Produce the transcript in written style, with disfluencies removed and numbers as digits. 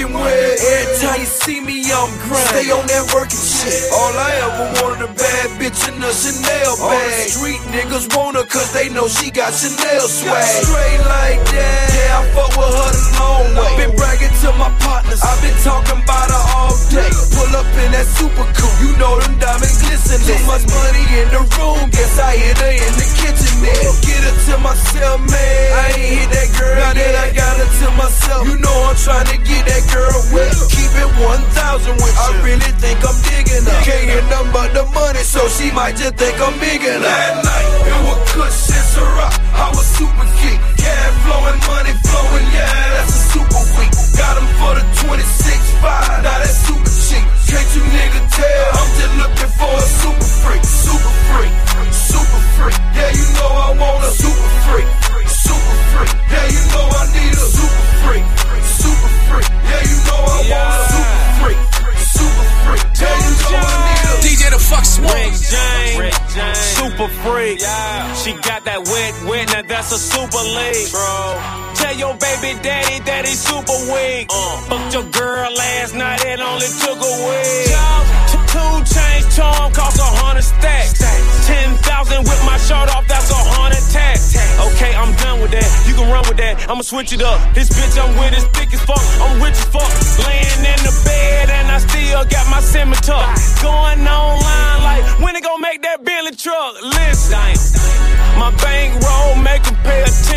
working with. Every time you see me, I'm grinding. Stay on that working shit. All I ever wanted a bad bitch in a Chanel bag. All the street niggas want her cause they know she got Chanel swag. Straight like that, yeah, I fuck with her the long way. Been bragging to my partners, I've been talking about her all day. Pull up in that super coupe, you know them diamonds glistening. Too much money in the room, guess I hit her in the kitchen. Get her to myself, man. I ain't hit that girl, now that I got her to myself. You know I'm trying to get that girl with. Keep it 1,000 with you. I really think I'm digging her. Can't hear nothing but the money, so she might just think I'm big enough. That night, it was Kush and Ciroc. I was super geek. Cash flowing, money flowing, yeah, that's a super week. Got him for the 26.5, now that's super cheap. Can't you nigga tell? I'm just looking for a super freak. Super freak, super freak. Yeah, you know I want a super freak. Super freak. Yeah, you know I need a super freak. Super freak. Yeah, you know I want a super freak. Super freak. Yeah, you know I need a DJ the fuck smoke. Rick James, super freak. Yeah. She got that wet, now that's a super league. Bro. Tell your baby daddy super weak. Fucked your girl last night, it only took a week. 2 chains charm cost 100 stacks. 10,000 with my shirt off, that's 100 tax. Okay, I'm done with that. You can run with that. I'ma switch it up. This bitch I'm with is thick as fuck. I'm rich as fuck. Laying in the bed and I still got my scimitar. Going online like when they gon' make that Bentley truck. Listen, my bankroll make 'em pay attention.